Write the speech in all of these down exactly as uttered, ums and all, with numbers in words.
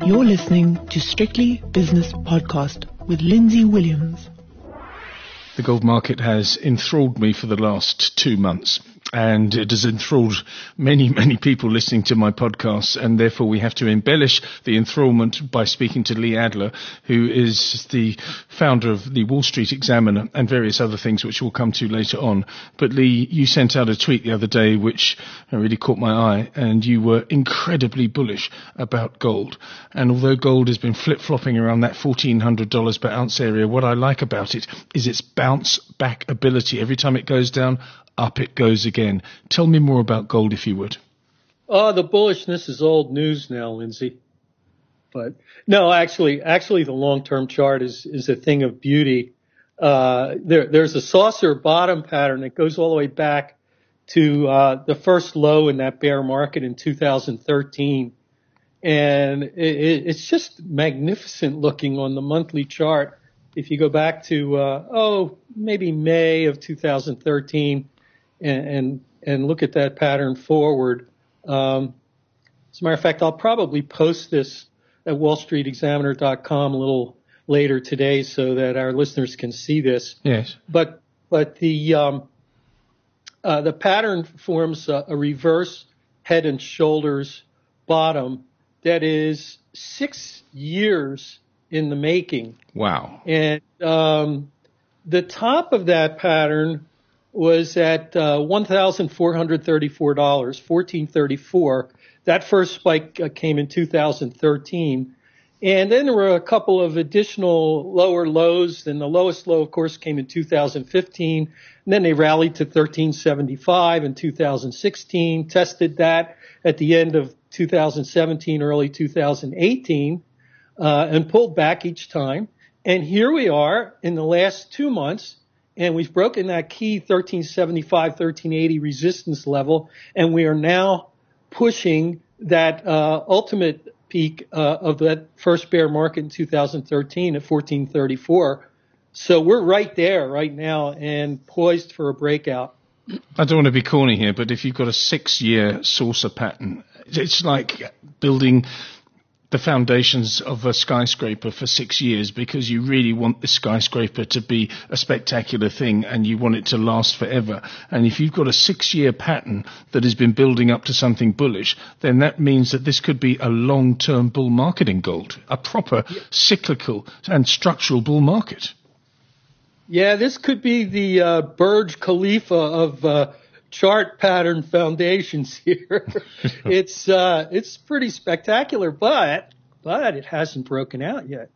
You're listening to Strictly Business Podcast with Lindsay Williams. The gold market has enthralled me for the last two months. And it has enthralled many, many people listening to my podcasts, and therefore we have to embellish the enthrallment by speaking to Lee Adler, who is the founder of the Wall Street Examiner and various other things which we'll come to later on. But Lee, you sent out a tweet the other day which really caught my eye, and you were incredibly bullish about gold. And although gold has been flip-flopping around that fourteen hundred dollars per ounce area, what I like about it is its bounce-back ability. Every time it goes down, up it goes again. Tell me more about gold, if you would. Oh, the bullishness is old news now, Lindsay. But no, actually, actually, the long-term chart is is a thing of beauty. Uh, there, there's a saucer bottom pattern that goes all the way back to uh, the first low in that bear market in two thousand thirteen, and it, it's just magnificent looking on the monthly chart. If you go back to uh, oh, maybe May of two thousand thirteen. And, and and look at that pattern forward. Um, as a matter of fact, I'll probably post this at wall street examiner dot com a little later today so that our listeners can see this. Yes. But but the um, uh, the pattern forms a, a reverse head and shoulders bottom that is six years in the making. Wow. And um, the top of that pattern was at uh, one thousand four hundred thirty-four dollars, fourteen thirty-four. That first spike uh, came in two thousand thirteen. And then there were a couple of additional lower lows. And the lowest low, of course, came in two thousand fifteen. And then they rallied to thirteen seventy-five in two thousand sixteen, tested that at the end of two thousand seventeen, early two thousand eighteen, uh, and pulled back each time. And here we are in the last two months. And we've broken that key thirteen seventy-five, thirteen eighty resistance level, and we are now pushing that uh, ultimate peak uh, of that first bear market in two thousand thirteen at fourteen thirty-four. So we're right there right now and poised for a breakout. I don't want to be corny here, but if you've got a six-year saucer pattern, it's like building the foundations of a skyscraper for six years because you really want the skyscraper to be a spectacular thing and you want it to last forever. And if you've got a six-year pattern that has been building up to something bullish, then that means that this could be a long-term bull market in gold, a proper cyclical and structural bull market. Yeah, this could be the uh, Burj Khalifa of uh chart pattern foundations here. it's uh it's pretty spectacular, but but it hasn't broken out yet.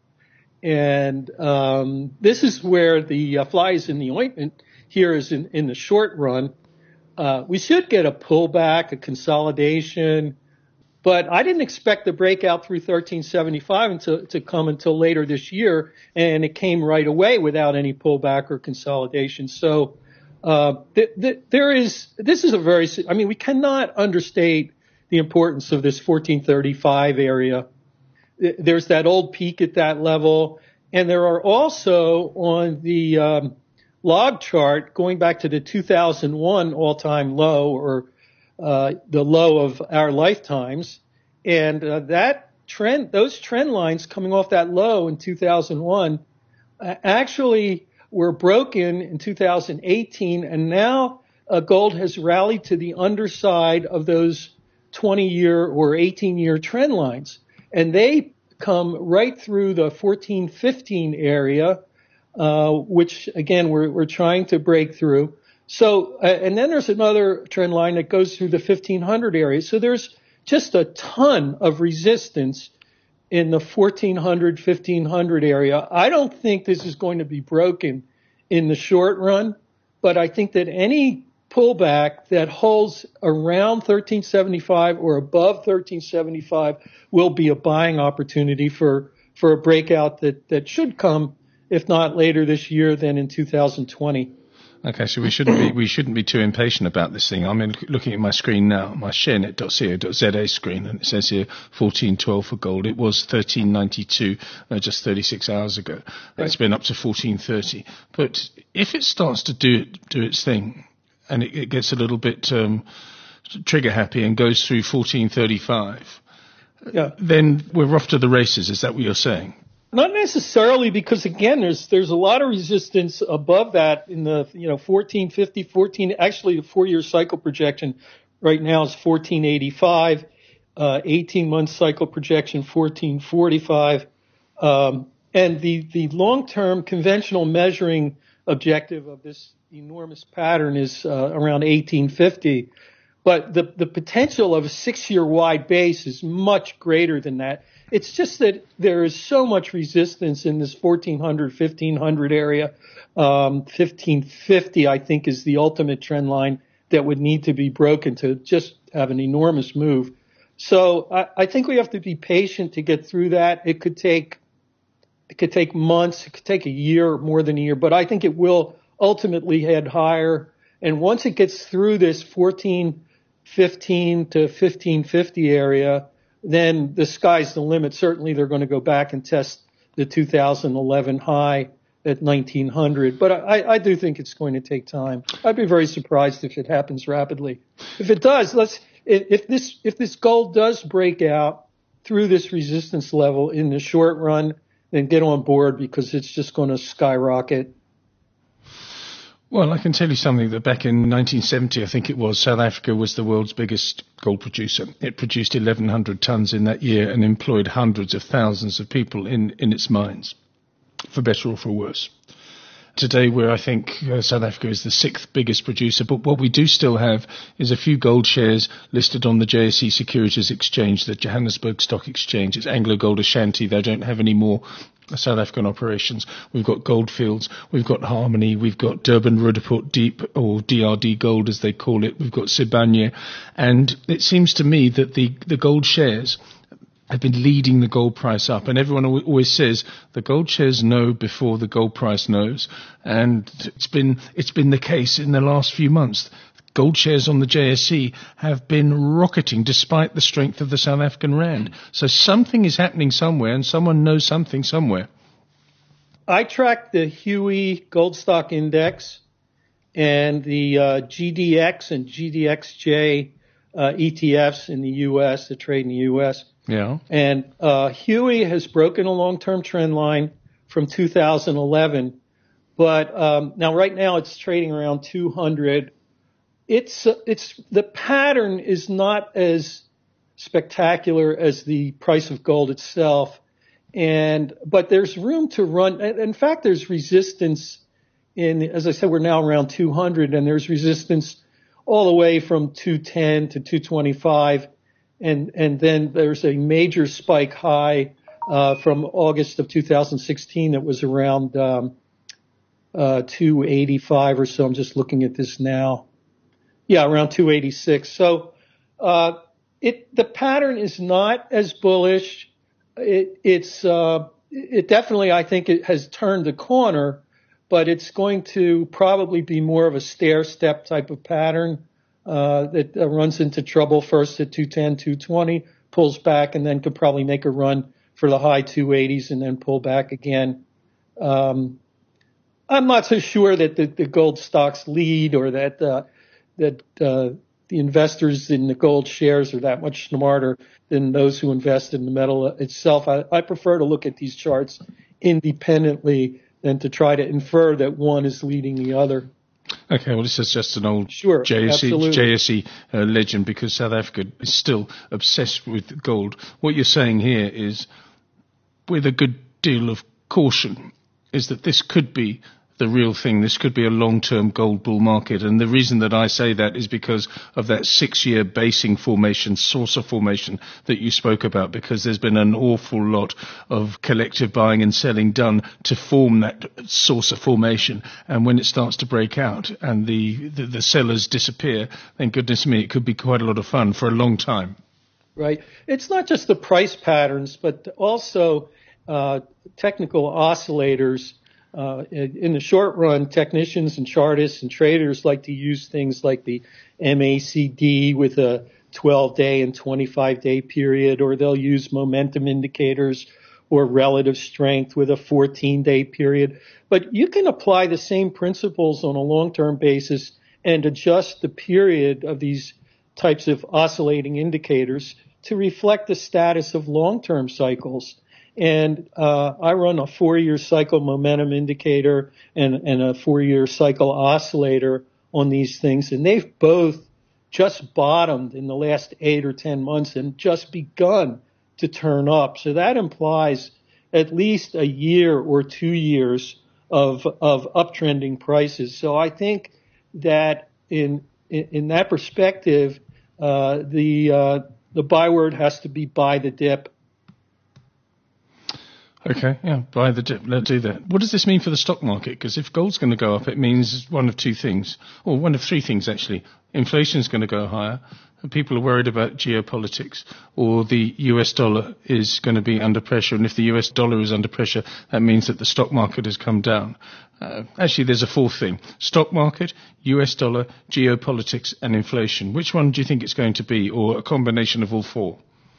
And um this is where the uh, fly is in the ointment here is in, in the short run. Uh we should get a pullback, a consolidation, but I didn't expect the breakout through thirteen seventy-five until, to come until later this year, and it came right away without any pullback or consolidation. So Uh, th- th- there is, this is a very, I mean, we cannot understate the importance of this fourteen thirty-five area. Th- there's that old peak at that level. And there are also on the, um, log chart going back to the two thousand one all-time low or, uh, the low of our lifetimes. And, uh, that trend, those trend lines coming off that low in two thousand one, uh, actually were broken in two thousand eighteen, and now uh, gold has rallied to the underside of those twenty-year or eighteen-year trend lines. And they come right through the fourteen fifteen area, uh, which, again, we're, we're trying to break through. So, uh, and then there's another trend line that goes through the fifteen hundred area. So there's just a ton of resistance in the fourteen hundred, fifteen hundred area. I don't think this is going to be broken in the short run, but I think that any pullback that holds around thirteen seventy-five or above thirteen seventy-five will be a buying opportunity for, for a breakout that, that should come, if not later this year, then in two thousand twenty. Okay, so we shouldn't be we shouldn't be too impatient about this thing. I'm in, looking at my screen now, my sharenet dot co dot za screen, and it says here fourteen twelve for gold. It was thirteen ninety-two uh, just thirty-six hours ago. Right. It's been up to fourteen thirty. But if it starts to do do its thing, and it, it gets a little bit um, trigger happy and goes through fourteen thirty-five, Yeah. then we're off to the races. Is that what you're saying? Not necessarily, because again, there's there's a lot of resistance above that in the you know fourteen fifty, fourteen. Actually, the four-year cycle projection right now is fourteen eighty-five. Uh, eighteen month cycle projection fourteen forty-five, um, and the the long-term conventional measuring objective of this enormous pattern is uh, around eighteen fifty. But the the potential of a six-year wide base is much greater than that. It's just that there is so much resistance in this fourteen hundred, fifteen hundred area. Um, fifteen fifty, I think, is the ultimate trend line that would need to be broken to just have an enormous move. So I, I think we have to be patient to get through that. It could take, it could take months. It could take a year, more than a year, but I think it will ultimately head higher. And once it gets through this fourteen fifteen to fifteen fifty area, then the sky's the limit. Certainly they're going to go back and test the two thousand eleven high at nineteen hundred. But I, I do think it's going to take time. I'd be very surprised if it happens rapidly. If it does, let's, if this, if this gold does break out through this resistance level in the short run, then get on board, because it's just going to skyrocket. Well, I can tell you something, that back in nineteen seventy, I think it was, South Africa was the world's biggest gold producer. It produced eleven hundred tons in that year and employed hundreds of thousands of people in, in its mines, for better or for worse. Today, where I think uh, South Africa is the sixth biggest producer, but what we do still have is a few gold shares listed on the J S E Securities Exchange, the Johannesburg Stock Exchange. It's Anglo Gold Ashanti. They don't have any more South African operations. We've got Goldfields, we've got Harmony, we've got Durban Roodepoort Deep, or D R D Gold as they call it, we've got Sibanye, and it seems to me that the, the gold shares have been leading the gold price up, and everyone always says the gold shares know before the gold price knows, and it's been it's been the case in the last few months. Gold shares on the J S E have been rocketing despite the strength of the South African rand. So something is happening somewhere, and someone knows something somewhere. I track the Huey Gold Stock Index and the uh, G D X and G D X J uh, E T Fs in the U S that trade in the U S. Yeah. And uh, Huey has broken a long-term trend line from two thousand eleven, but um, now right now it's trading around two hundred. It's it's the pattern is not as spectacular as the price of gold itself, and but there's room to run. In fact, there's resistance in, as I said, we're now around two hundred, and there's resistance all the way from two ten to two twenty-five, and and then there's a major spike high uh, from August of two thousand sixteen that was around um, uh, two eighty-five or so. I'm just looking at this now. Yeah, around two eighty-six. So, uh, it, the pattern is not as bullish. It, it's, uh, it definitely, I think it has turned the corner, but it's going to probably be more of a stair step type of pattern, uh, that uh, runs into trouble first at two ten, two twenty, pulls back, and then could probably make a run for the high two eighties and then pull back again. Um, I'm not so sure that the, the gold stocks lead, or that, uh, that uh, the investors in the gold shares are that much smarter than those who invest in the metal itself. I, I prefer to look at these charts independently than to try to infer that one is leading the other. Okay, well, this is just an old sure, J S E, absolutely. J S E uh, legend, because South Africa is still obsessed with gold. What you're saying here is, with a good deal of caution, is that this could be the real thing. This could be a long-term gold bull market. And the reason that I say that is because of that six-year basing formation, saucer formation that you spoke about, because there's been an awful lot of collective buying and selling done to form that saucer formation. And when it starts to break out and the, the, the sellers disappear, then goodness me, it could be quite a lot of fun for a long time. Right. It's not just the price patterns, but also uh, technical oscillators. Uh, in the short run, technicians and chartists and traders like to use things like the M A C D with a twelve day and twenty-five day period, or they'll use momentum indicators or relative strength with a fourteen day period. But you can apply the same principles on a long-term basis and adjust the period of these types of oscillating indicators to reflect the status of long-term cycles. And uh, I run a four-year cycle momentum indicator and, and a four-year cycle oscillator on these things, and they've both just bottomed in the last eight or ten months and just begun to turn up. So that implies at least a year or two years of of uptrending prices. So I think that in in, in that perspective, uh, the uh, the byword has to be buy the dip. Okay, yeah, buy the dip. Let's do that. What does this mean for the stock market? Because if gold's going to go up, it means one of two things, or one of three things actually. Inflation's going to go higher, and people are worried about geopolitics, or the U S dollar is going to be under pressure. And if the U S dollar is under pressure, that means that the stock market has come down. Uh, actually, there's a fourth thing: stock market, U S dollar, geopolitics, and inflation. Which one do you think it's going to be, or a combination of all four?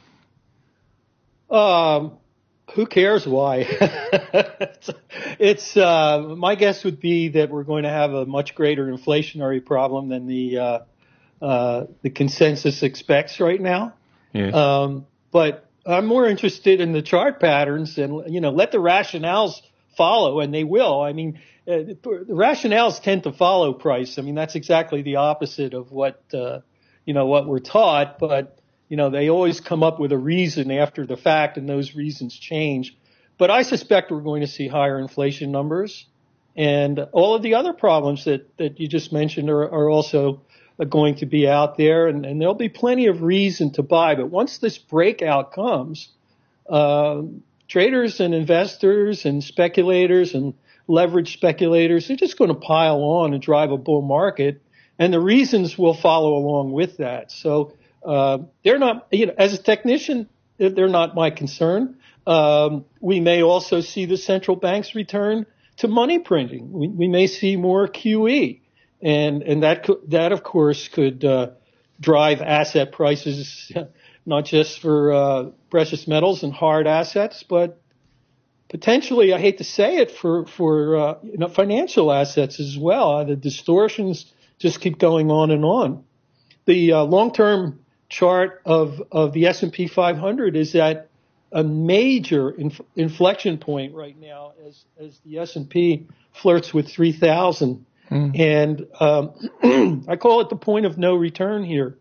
Um. Who cares why? it's, it's uh, my guess would be that we're going to have a much greater inflationary problem than the uh, uh, the consensus expects right now. Yeah. Um, but I'm more interested in the chart patterns, and you know, let the rationales follow, and they will. I mean, uh, the rationales tend to follow price. I mean, that's exactly the opposite of what uh, you know what we're taught, but. You know, they always come up with a reason after the fact, and those reasons change. But I suspect we're going to see higher inflation numbers. And all of the other problems that, that you just mentioned are, are also going to be out there. And, and there'll be plenty of reason to buy. But once this breakout comes, uh, traders and investors and speculators and leverage speculators, they're just going to pile on and drive a bull market. And the reasons will follow along with that. So Uh, they're not, you know, as a technician, they're not my concern. Um, we may also see the central banks return to money printing. We, we may see more Q E, and and that co- that of course could uh, drive asset prices, not just for uh, precious metals and hard assets, but potentially, I hate to say it, for for uh, you know, financial assets as well. Uh, the distortions just keep going on and on. The uh, long-term chart of, of the S and P five hundred is at a major inf- inflection point right now as, as the S and P flirts with three thousand. Mm. And um, I call it the point of no return here.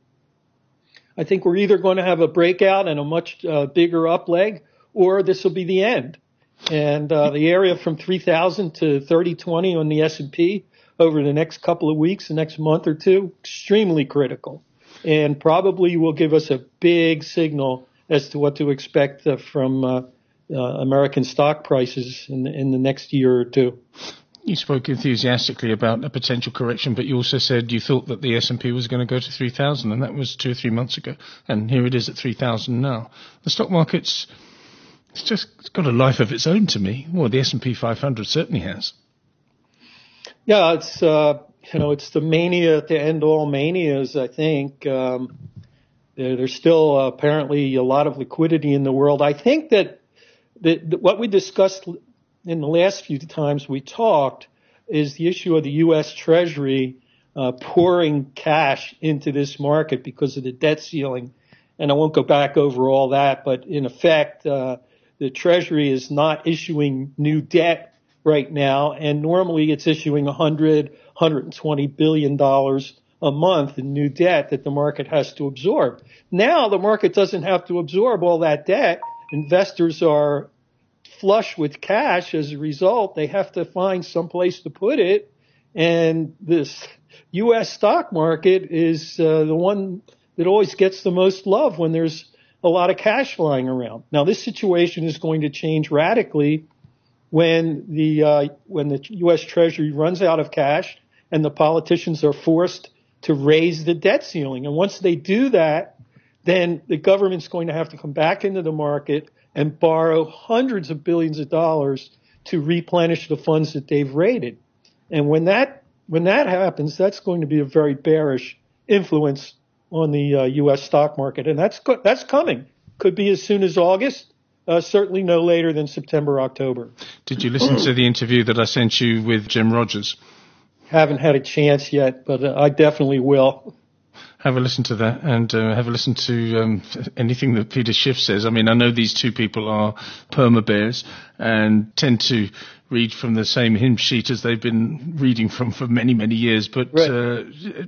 I think we're either going to have a breakout and a much uh, bigger up leg, or this will be the end. And uh, the area from three thousand to thirty twenty on the S and P over the next couple of weeks, the next month or two, extremely critical. And probably will give us a big signal as to what to expect uh, from uh, uh, American stock prices in, in the next year or two. You spoke enthusiastically about a potential correction, but you also said you thought that the S and P was going to go to three thousand, and that was two or three months ago. And here it is at three thousand now. The stock market's it's just it's got a life of its own to me. Well, the S and P five hundred certainly has. Yeah, it's... Uh, You know, it's the mania to end all manias, I think. Um, there, there's still uh, apparently a lot of liquidity in the world. I think that, that, that what we discussed in the last few times we talked is the issue of the U S Treasury uh, pouring cash into this market because of the debt ceiling. And I won't go back over all that, but in effect, uh, the Treasury is not issuing new debt right now, and normally it's issuing one hundred, one hundred twenty billion dollars a month in new debt that the market has to absorb. Now the market doesn't have to absorb all that debt. Investors are flush with cash as a result. They have to find some place to put it, and this U S stock market is uh, the one that always gets the most love when there's a lot of cash flying around. Now this situation is going to change radically when the uh, when the U S Treasury runs out of cash and the politicians are forced to raise the debt ceiling. And once they do that, then the government's going to have to come back into the market and borrow hundreds of billions of dollars to replenish the funds that they've raided. And when that when that happens, that's going to be a very bearish influence on the uh, U S stock market, and that's co- that's coming. Could be as soon as August. Uh, certainly no later than September, October. Did you listen to the interview that I sent you with Jim Rogers? Haven't had a chance yet, but uh, I definitely will. have a listen to that, and uh, have a listen to um, anything that Peter Schiff says. I mean, I know these two people are perma bears and tend to read from the same hymn sheet as they've been reading from for many, many years, but Right. uh,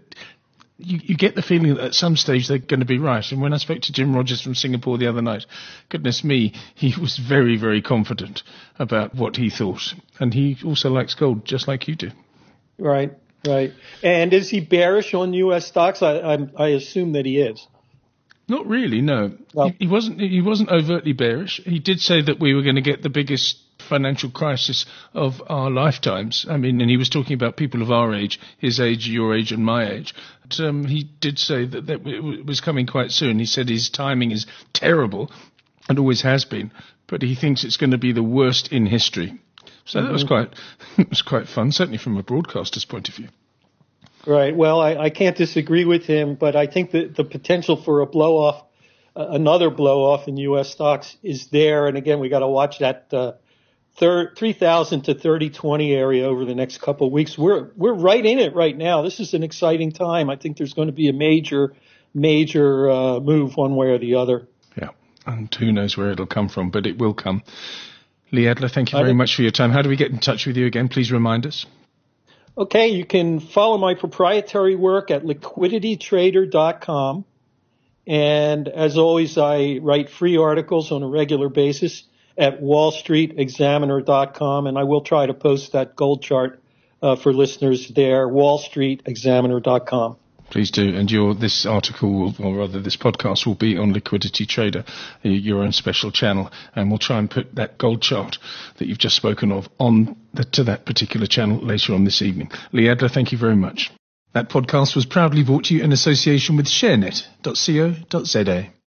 you, you get the feeling that at some stage they're going to be right. And when I spoke to Jim Rogers from Singapore the other night, goodness me, he was very, very confident about what he thought. And he also likes gold, just like you do. Right, right. And is he bearish on U S stocks? I, I, I assume that he is. Not really, no. Well- he, he wasn't. He wasn't overtly bearish. He did say that we were going to get the biggest financial crisis of our lifetimes. I mean, and he was talking about people of our age, his age, your age, and my age. But, um, he did say that, that it was coming quite soon. He said his timing is terrible, and always has been. But he thinks it's going to be the worst in history. So that was quite. It was quite fun, certainly from a broadcaster's point of view. Right. Well, I, I can't disagree with him, but I think that the potential for a blow off, uh, another blow off in U S stocks is there. And again, we got to watch that uh, three thousand to thirty twenty area over the next couple of weeks. We're we're right in it right now. This is an exciting time. I think there's going to be a major, major uh, move one way or the other. Yeah, and who knows where it'll come from, but it will come. Lee Adler, thank you very much for your time. How do we get in touch with you again? Please remind us. Okay, you can follow my proprietary work at liquidity trader dot com. And as always, I write free articles on a regular basis at wall street examiner dot com. And I will try to post that gold chart uh, for listeners there, wall street examiner dot com. Please do. And your this article, will, or rather this podcast, will be on Liquidity Trader, your own special channel. And we'll try and put that gold chart that you've just spoken of on the, to that particular channel later on this evening. Lee Adler, thank you very much. That podcast was proudly brought to you in association with sharenet dot co dot za.